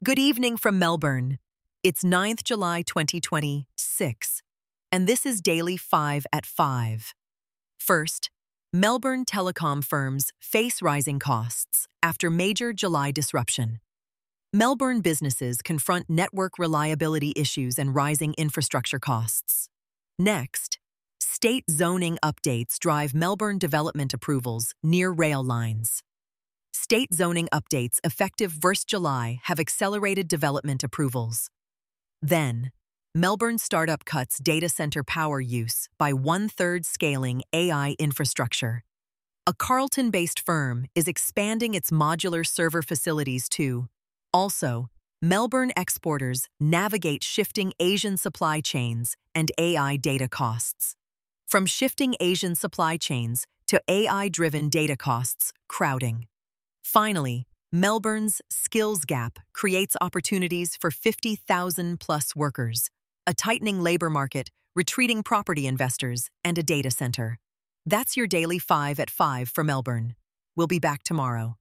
Good evening from Melbourne. It's 9th July 2026, and this is Daily 5 at 5. First, Melbourne telecom firms face rising costs after major July disruption. Melbourne businesses confront network reliability issues and rising infrastructure costs. Next, state zoning updates drive Melbourne development approvals near rail lines. State zoning updates effective 1st July have accelerated development approvals. Then, Melbourne startup cuts data center power use by 1/3 scaling AI infrastructure. A Carlton-based firm is expanding its modular server facilities too. Also, Melbourne exporters navigate shifting Asian supply chains and AI data costs. From shifting Asian supply chains to AI-driven data costs crowding. Finally, Melbourne's skills gap creates opportunities for 50,000 plus workers, a tightening labor market, retreating property investors, and a data center. That's your Daily 5 at 5 for Melbourne. We'll be back tomorrow.